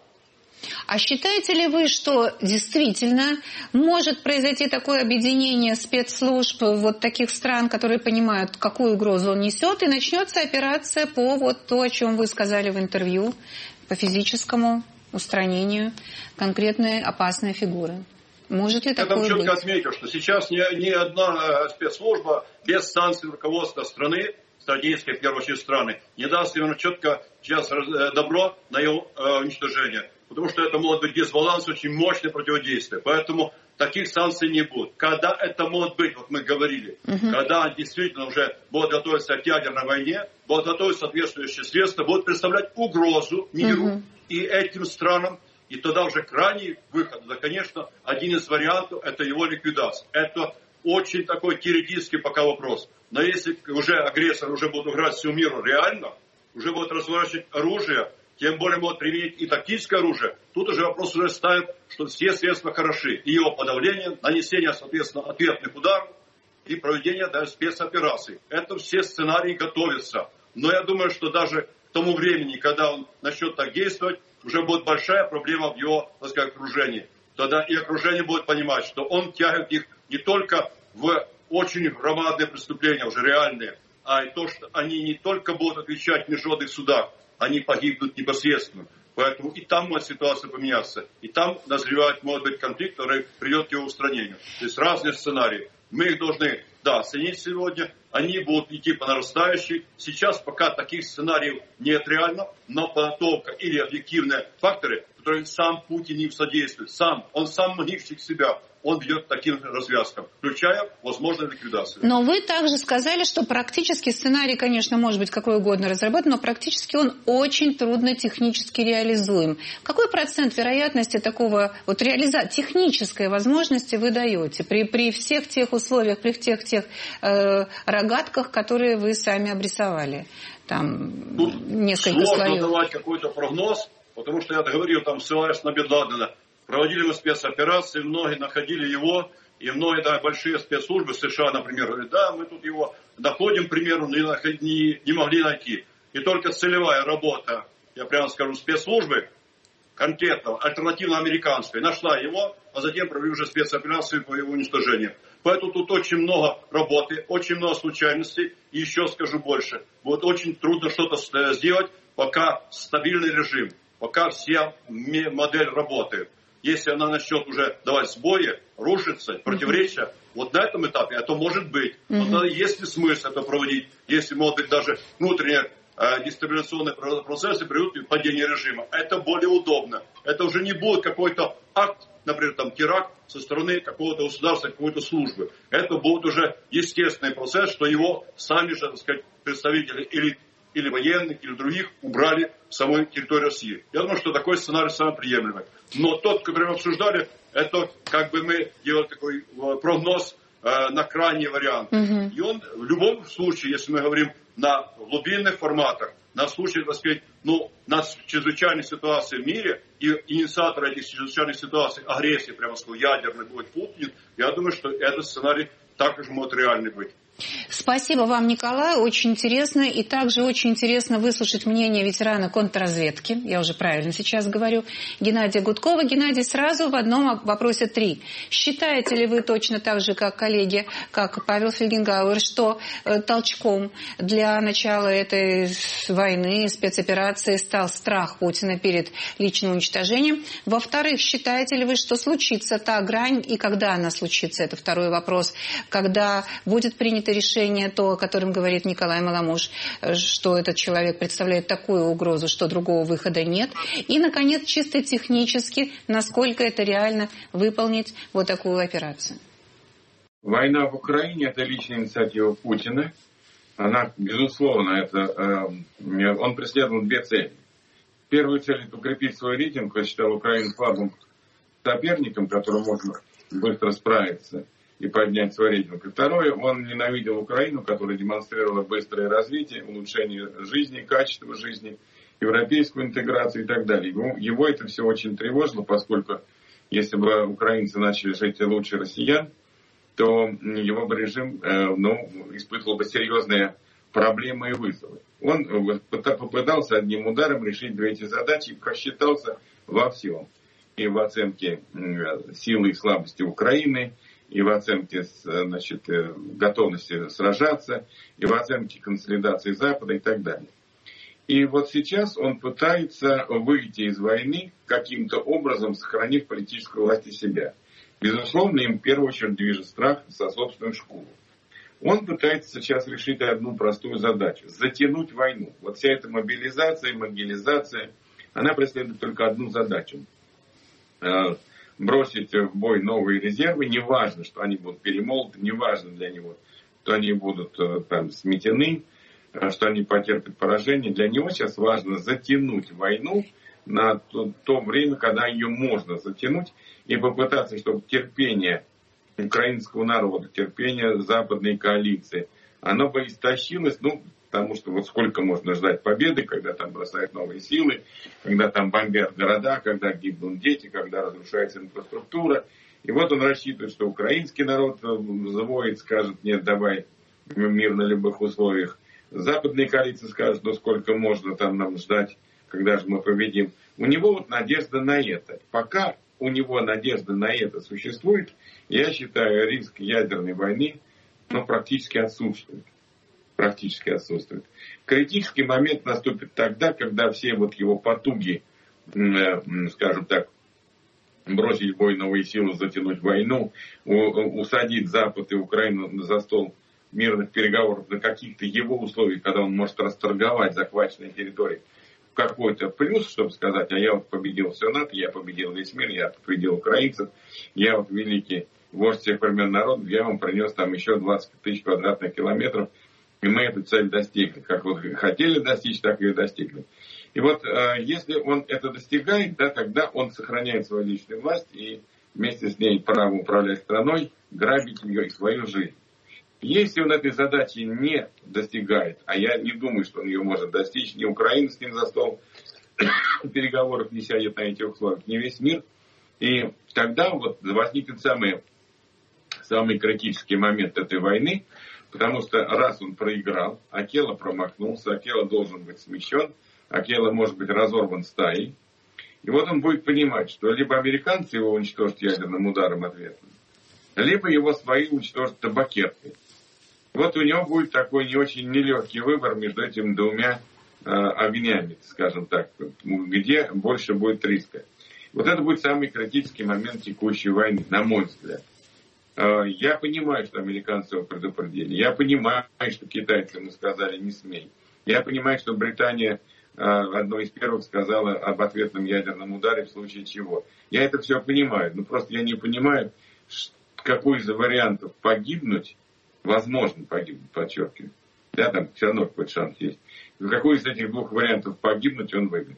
А считаете ли вы, что действительно может произойти такое объединение спецслужб вот таких стран, которые понимают, какую угрозу он несет, и начнется операция по вот то, о чем вы сказали в интервью, по физическому устранению конкретной опасной фигуры? Может ли такое быть? Я там четко отметил, что сейчас ни, ни одна спецслужба без санкций руководства страны, стратегической в первую очередь страны, не даст ему четко сейчас добро на его э, уничтожение. Потому что это может быть дисбаланс, очень мощное противодействие. Поэтому таких санкций не будет. Когда это может быть, вот мы говорили, uh-huh. когда действительно уже будут готовиться к ядерной войне, будут готовить соответствующие средства, будут представлять угрозу миру uh-huh. и этим странам, и тогда уже крайний выход, да, конечно, один из вариантов, это его ликвидация. Это очень такой теоретический пока вопрос. Но если уже агрессор уже будет угрожать всему миру реально, уже будет разворачивать оружие, тем более могут применить и тактическое оружие. Тут уже вопрос уже ставит, что все средства хороши. И его подавление, нанесение, соответственно, ответных ударов и проведение да, спецопераций. Это все сценарии готовятся. Но я думаю, что даже к тому времени, когда он начнет так действовать, уже будет большая проблема в его, так сказать, окружении. Тогда и окружение будет понимать, что он тягивает их не только в очень громадные преступления, уже реальные, а и то, что они не только будут отвечать в международных судах, они погибнут непосредственно. Поэтому и там может ситуация поменяться. И там назревает, может быть, конфликт, который придет к его устранению. То есть разные сценарии. Мы их должны, да, оценить сегодня. Они будут идти по нарастающей. Сейчас пока таких сценариев нет реально, но подготовка или объективные факторы, которые сам Путин им содействует. Сам, он сам магнитчик себя. Он ведет к таким развязкам, включая возможную ликвидацию. Но вы также сказали, что практически сценарий, конечно, может быть какой угодно разработан, но практически он очень трудно технически реализуем. Какой процент вероятности такого вот реализа... технической возможности вы даете при, при всех тех условиях, при всех тех э, рогатках, которые вы сами обрисовали? Там Тут несколько сложно слоев. давать какой-то прогноз, потому что я говорил, там, ссылаясь на Бен Ладена, проводили мы спецоперации, многие находили его, и многие да, большие спецслужбы США, например, говорят, да, мы тут его находим, к примеру, не, не, не могли найти. И только целевая работа, я прямо скажу, спецслужбы, конкретно, альтернативно-американской, нашла его, а затем провели уже спецоперации по его уничтожению. Поэтому тут очень много работы, очень много случайностей, и еще скажу больше. Вот очень трудно что-то сделать, пока стабильный режим, пока вся модель работает. Если она начнет уже давать сбои, рушиться, противоречия, mm-hmm. вот на этом этапе это может быть. Mm-hmm. Но тогда есть ли смысл это проводить, если, может быть, даже внутренние э, дестабилизационные процессы приведут к падению режима. Это более удобно. Это уже не будет какой-то акт, например, там, теракт со стороны какого-то государства, какой-то службы. Это будет уже естественный процесс, что его сами же, так сказать, представители элит, или военных, или других убрали в самой территории России. Я думаю, что такой сценарий самый приемлемый. Но тот, который мы обсуждали, это как бы мы делали такой прогноз э, на крайний вариант. Mm-hmm. И он в любом случае, если мы говорим на глубинных форматах, на случай, так сказать, ну, на чрезвычайной ситуации в мире, и инициатор этих чрезвычайных ситуаций, агрессии, прямо сказал, ядерный будет Путин, я думаю, что этот сценарий также может реальный быть. Спасибо вам, Николай, очень интересно. И также очень интересно выслушать мнение ветерана контрразведки, я уже правильно сейчас говорю, Геннадия Гудкова. Геннадий, сразу в одном вопросе три. Считаете ли вы точно так же, как коллеги, как Павел Фельгенгауэр, что э, толчком для начала этой войны, спецоперации стал страх Путина перед личным уничтожением? Во-вторых, считаете ли вы, что случится та грань, и когда она случится, это второй вопрос, когда будет принято решение, то, о котором говорит Николай Маламуш, что этот человек представляет такую угрозу, что другого выхода нет. И, наконец, чисто технически, насколько это реально выполнить вот такую операцию. Война в Украине – это личная инициатива Путина. Она, безусловно, это, э, он преследовал две цели. Первая цель – это укрепить свой рейтинг, я считал Украину слабым соперником, которым можно быстро справиться и поднять свой рейтинг. И второе, он ненавидел Украину, которая демонстрировала быстрое развитие, улучшение жизни, качество жизни, европейскую интеграцию и так далее. Его, его это все очень тревожило, поскольку если бы украинцы начали жить лучше россиян, то его бы режим э, ну, испытывал бы серьезные проблемы и вызовы. Он попытался одним ударом решить две эти задачи и просчитался во всем. И в оценке э, силы и слабости Украины, и в оценке, значит, готовности сражаться, и в оценке консолидации Запада и так далее. И вот сейчас он пытается выйти из войны каким-то образом, сохранив политическую власть и себя. Безусловно, им в первую очередь движет страх со собственным шкуру. Он пытается сейчас решить одну простую задачу – затянуть войну. Вот вся эта мобилизация, могилизация, она преследует только одну задачу – бросить в бой новые резервы, неважно, что они будут перемолоты, неважно для него, что они будут там сметены, что они потерпят поражение. Для него сейчас важно затянуть войну на то, то время, когда ее можно затянуть, и попытаться, чтобы терпение украинского народа, терпение западной коалиции, оно бы истощилось, ну, потому что вот сколько можно ждать победы, когда там бросают новые силы, когда там бомбят города, когда гибнут дети, когда разрушается инфраструктура. И вот он рассчитывает, что украинский народ завоет, скажет, нет, давай мир на любых условиях. Западная коалиция скажет, ну сколько можно там нам ждать, когда же мы победим. У него вот надежда на это. Пока у него надежда на это существует, я считаю, риск ядерной войны ну, практически отсутствует. Практически отсутствует. Критический момент наступит тогда, когда все вот его потуги скажем так, бросить бой, новые силы, затянуть войну, усадить Запад и Украину за стол мирных переговоров на каких-то его условиях, когда он может расторговать захваченные территории, какой-то плюс, чтобы сказать, а я вот победил все НАТО, я победил весь мир, я победил украинцев, я вот великий вождь всех времен народов, я вам принес там еще двадцать тысяч квадратных километров, и мы эту цель достигли. Как вот хотели достичь, так и достигли. И вот э, если он это достигает, да, тогда он сохраняет свою личную власть и вместе с ней право управлять страной, грабить ее и свою жизнь. Если он этой задачи не достигает, а я не думаю, что он ее может достичь, ни Украина с ним за стол переговоров не сядет на этих условиях, ни весь мир, и тогда вот возникнет самый, самый критический момент этой войны, потому что раз он проиграл, Акела промахнулся, Акела должен быть смещен, Акела может быть разорван стаей. И вот он будет понимать, что либо американцы его уничтожат ядерным ударом ответным, либо его свои уничтожат табакеркой. Вот у него будет такой не очень нелегкий выбор между этими двумя э, огнями, скажем так, где больше будет риска. Вот это будет самый критический момент текущей войны, на мой взгляд. Э, я понимаю, что американцы его предупредили. Я понимаю, что китайцы ему сказали «не смей». Я понимаю, что Британия одной из первых сказала об ответном ядерном ударе в случае чего. Я это все понимаю, но просто я не понимаю, какой из вариантов погибнуть, возможно погибнуть, подчеркиваю, да, там все равно какой-то шанс есть, какой из этих двух вариантов погибнуть он выберет.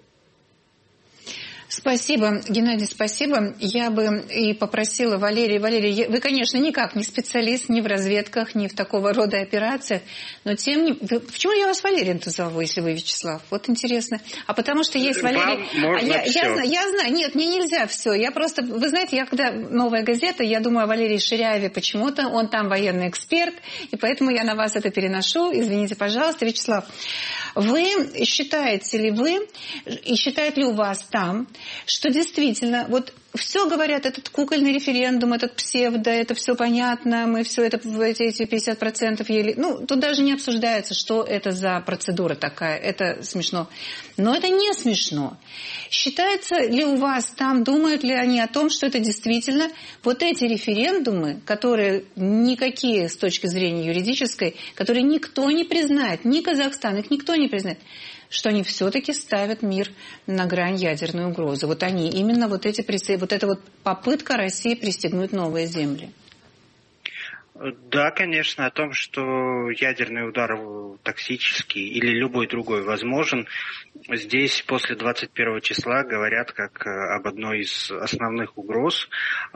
Спасибо, Геннадий, спасибо. Я бы и попросила Валерия. Валерий, вы, конечно, никак не специалист ни в разведках, ни в такого рода операциях, но тем не менее... Почему я вас Валерием-то зову, если вы Вячеслав? Вот интересно. А потому что есть Валерий... Вам можно я, все. я, знаю, я знаю, нет, мне нельзя все. Я просто... Вы знаете, я когда «Новая газета», я думаю о Валерии Ширяеве почему-то. Он там военный эксперт, и поэтому я на вас это переношу. Извините, пожалуйста. Вячеслав, вы считаете ли вы, и считает ли у вас там, что действительно, вот все говорят, этот кукольный референдум, этот псевдо, это все понятно, мы все это, эти пятьдесят процентов ели. Ну, тут даже не обсуждается, что это за процедура такая, это смешно. Но это не смешно. Считается ли у вас там, думают ли они о том, что это действительно вот эти референдумы, которые никакие с точки зрения юридической, которые никто не признает, ни Казахстан, их никто не признает, что они все-таки ставят мир на грань ядерной угрозы. Вот они, именно вот эти, вот эта вот попытка России пристегнуть новые земли. Да, конечно, о том, что ядерный удар токсический или любой другой возможен, здесь после двадцать первого числа говорят как об одной из основных угроз.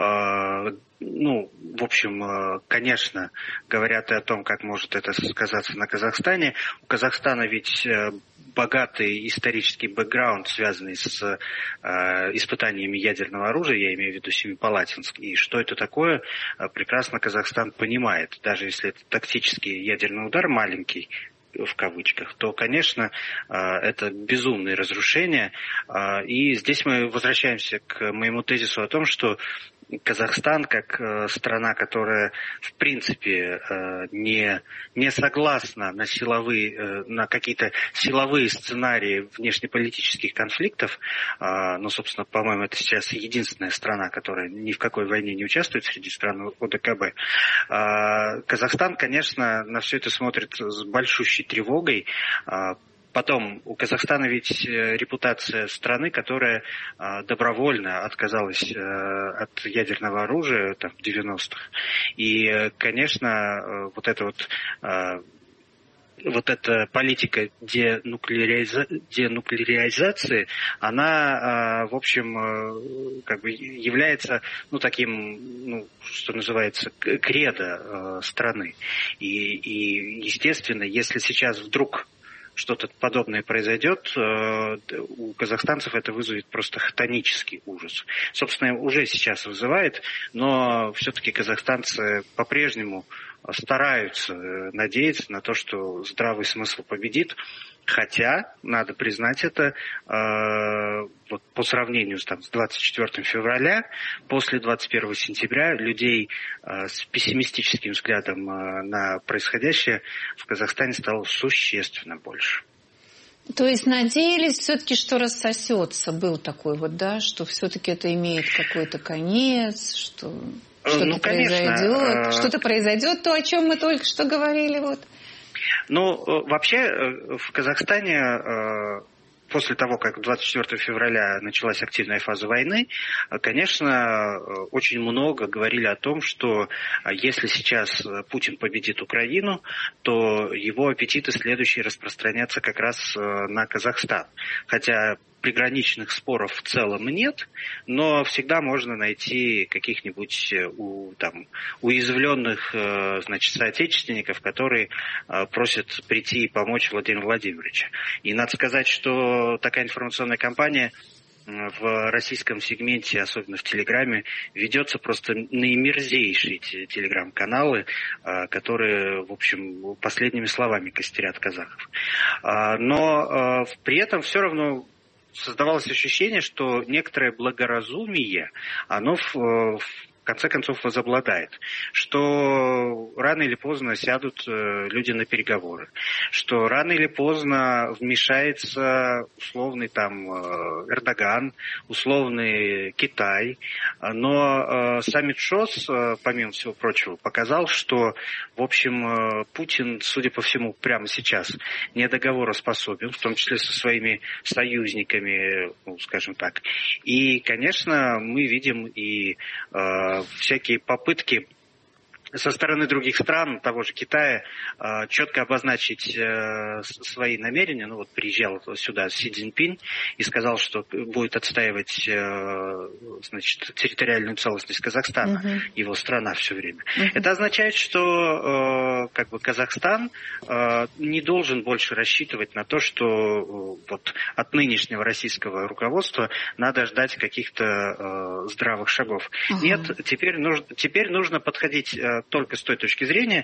Ну, в общем, конечно, говорят и о том, как может это сказаться на Казахстане. У Казахстана ведь богатый исторический бэкграунд, связанный с э, испытаниями ядерного оружия, я имею в виду Семипалатинск. И что это такое, прекрасно Казахстан понимает. Даже если это тактический ядерный удар маленький, в кавычках, то, конечно, это безумные разрушения. И здесь мы возвращаемся к моему тезису о том, что Казахстан, как страна, которая в принципе не, не согласна на силовые, на какие-то силовые сценарии внешнеполитических конфликтов, но, собственно, по-моему, это сейчас единственная страна, которая ни в какой войне не участвует среди стран ОДКБ. Казахстан, конечно, на все это смотрит с большущей тревогой. Потом, у Казахстана ведь репутация страны, которая э, добровольно отказалась э, от ядерного оружия там, в девяностых. И, конечно, э, вот эта вот, э, вот эта политика денуклеариза... денуклеаризации, она, э, в общем, э, как бы является, ну, таким, ну, что называется, кредо э, страны. И, и, естественно, если сейчас вдруг что-то подобное произойдет, у казахстанцев это вызовет просто хтонический ужас. Собственно, уже сейчас вызывает, но все-таки казахстанцы по-прежнему стараются надеяться на то, что здравый смысл победит. Хотя, надо признать это, э, вот по сравнению с, там, с двадцать четвёртого февраля, после двадцать первого сентября людей э, с пессимистическим взглядом э, на происходящее в Казахстане стало существенно больше. То есть надеялись все-таки, что рассосется. Был такой вот, да, что все-таки это имеет какой-то конец, что что-то ну, произойдет. Что-то произойдет, то, о чем мы только что говорили. Вот. Ну, вообще в Казахстане после того, как двадцать четвёртого февраля началась активная фаза войны, конечно, очень много говорили о том, что если сейчас Путин победит Украину, то его аппетиты следующие распространятся как раз на Казахстан. Хотя приграничных споров в целом нет, но всегда можно найти каких-нибудь у, там, уязвленных значит, соотечественников, которые просят прийти и помочь Владимиру Владимировичу. И надо сказать, что такая информационная кампания в российском сегменте, особенно в Телеграме, ведется просто наимерзейшие телеграм-каналы, которые, в общем, последними словами костерят казахов. Но при этом все равно создавалось ощущение, что некоторое благоразумие, оно в, в конце концов возобладает, что рано или поздно сядут люди на переговоры, что рано или поздно вмешается условный там Эрдоган, условный Китай, но саммит ШОС, помимо всего прочего, показал, что, в общем, Путин, судя по всему, прямо сейчас не договороспособен, в том числе со своими союзниками, ну, скажем так. И, конечно, мы видим и всякие попытки со стороны других стран, того же Китая, четко обозначить свои намерения. Ну вот приезжал сюда Си Цзиньпин и сказал, что будет отстаивать, значит, территориальную целостность Казахстана, uh-huh. его страна все время. Uh-huh. Это означает, что как бы Казахстан не должен больше рассчитывать на то, что вот от нынешнего российского руководства надо ждать каких-то здравых шагов. Uh-huh. Нет, теперь нужно, теперь нужно подходить только с той точки зрения,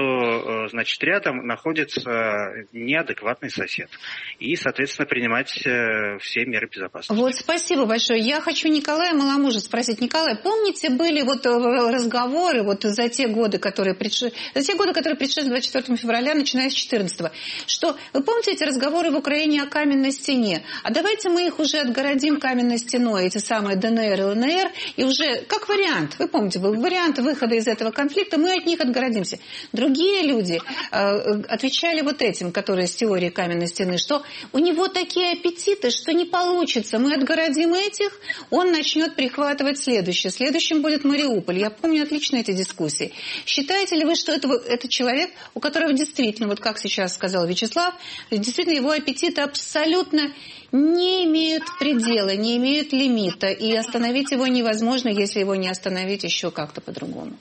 что, значит, рядом находится неадекватный сосед. И, соответственно, принимать все меры безопасности. Вот, спасибо большое. Я хочу Николая Маламужа спросить. Николай, помните, были вот разговоры вот за те годы, которые предшествовали, за те годы, которые предшествовали двадцать четвёртому февраля, начиная с четырнадцатого, что, вы помните эти разговоры в Украине о каменной стене? А давайте мы их уже отгородим каменной стеной, эти самые ДНР и ЛНР, и уже, как вариант, вы помните, был вариант выхода из этого конфликта, мы от них отгородимся. Другие люди э, отвечали вот этим, которые с теорией каменной стены, что у него такие аппетиты, что не получится. Мы отгородим этих, он начнет прихватывать следующее. Следующим будет Мариуполь. Я помню отлично эти дискуссии. Считаете ли вы, что это, это человек, у которого действительно, вот как сейчас сказал Вячеслав, действительно его аппетиты абсолютно не имеют предела, не имеют лимита, и остановить его невозможно, если его не остановить еще как-то по-другому?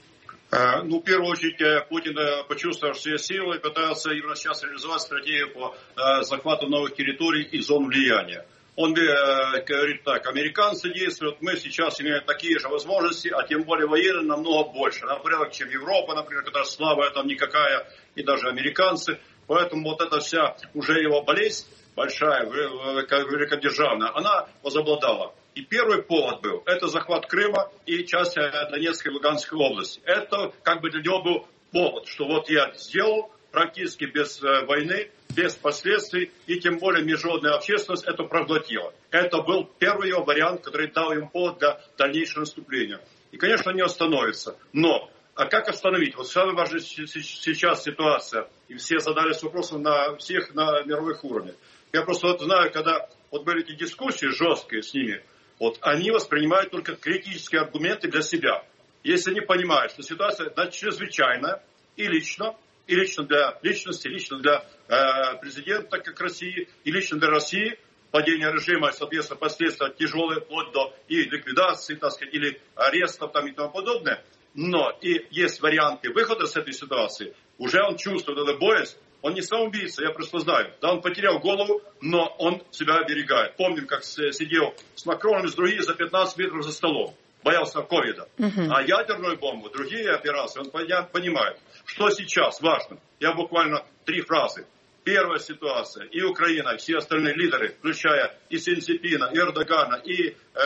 Ну, в первую очередь, Путин почувствовал все силы и пытается именно сейчас реализовать стратегию по захвату новых территорий и зон влияния. Он говорит так: американцы действуют, мы сейчас имеем такие же возможности, а тем более военные намного больше, например, чем Европа, например, которая слабая там никакая, и даже американцы. Поэтому вот эта вся уже его болезнь большая, великодержавная, она возобладала. И первый повод был, это захват Крыма и часть Донецкой и Луганской области. Это как бы для него был повод, что вот я сделал практически без войны, без последствий, и тем более международная общественность это проглотила. Это был первый его вариант, который дал ему повод для дальнейшего наступления. И, конечно, не остановится. Но, а как остановить? Вот самая важная сейчас ситуация, и все задались вопросом на всех на мировых уровнях. Я просто вот знаю, когда вот были эти дискуссии жесткие с ними, вот они воспринимают только критические аргументы для себя. Если они понимают, что ситуация чрезвычайная и лично, и лично для личности, лично для э, президента, как России, и лично для России, падение режима, соответственно, последствия тяжелые, вплоть до и ликвидации, так сказать, или арестов там, и тому подобное. Но и есть варианты выхода с этой ситуации. Уже он чувствует эту боязнь. Он не самоубийца, я просто знаю. Да, он потерял голову, но он себя оберегает. Помним, как сидел с Макроном и с другими за пятнадцать метров за столом. Боялся ковида. Uh-huh. А ядерную бомбу, другие операции, он понимает. Что сейчас важно? Я буквально три фразы. Первая ситуация. И Украина, и все остальные лидеры, включая и Си Цзиньпина, и Эрдогана, и э,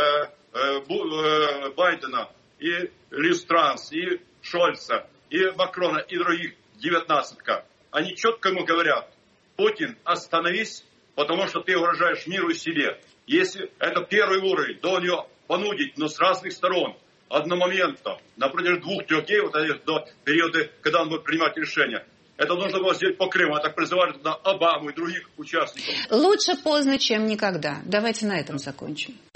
э, Байдена, и Лиз Транс, и Шольца, и Макрона, и других девятнадцатка. Они четко ему говорят, Путин, остановись, потому что ты угрожаешь миру и себе. Если это первый уровень, до него понудить, но с разных сторон, одномоментно, на протяжении двух-трех дней, вот до периода, когда он будет принимать решения. Это нужно было сделать по Крыму, а так призывали туда Обаму и других участников. Лучше поздно, чем никогда. Давайте на этом закончим.